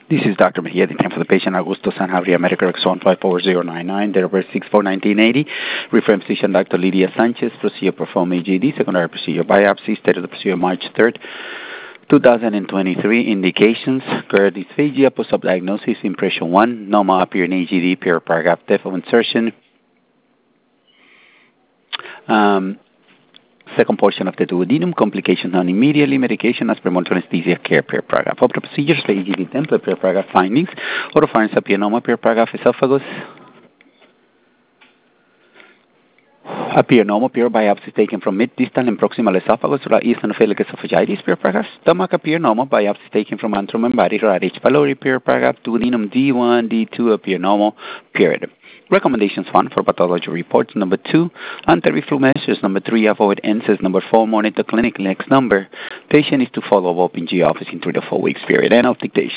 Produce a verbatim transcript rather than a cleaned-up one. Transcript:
This is Doctor Mejia. The time for the patient, Augusto Sanabria, Medicare X one five four zero nine nine, date of birth six four nineteen eighty. Reference physician, Doctor Lydia Sanchez. Procedure performed A G D. Secondary procedure biopsy. State of the procedure March third, two thousand twenty-three. Indications: GERD dysphagia, post-op diagnosis, impression one. Normal appear in A G D, period paragraph, depth of insertion. Um, Second portion of the duodenum, complications known immediately, medication as premonitory anesthesia care, per paragraph. Of the procedures, A G D template, per paragraph findings, oropharynx papilloma, per paragraph esophagus, a pionoma, pure biopsy taken from mid-distal and proximal esophagus, or eosinophilic esophagitis, per paragraph. Stomach, a pionoma, biopsy taken from antrum and body, or H. pylori, per paragraph. Duodenum D one, D two, a pionoma, period. Recommendations one for pathology reports. Number two, anti-reflux measures. Number three, avoid N SAIDs. Number four, monitor clinic. Next number, patient is to follow up in G office in three to four weeks period. End of dictation.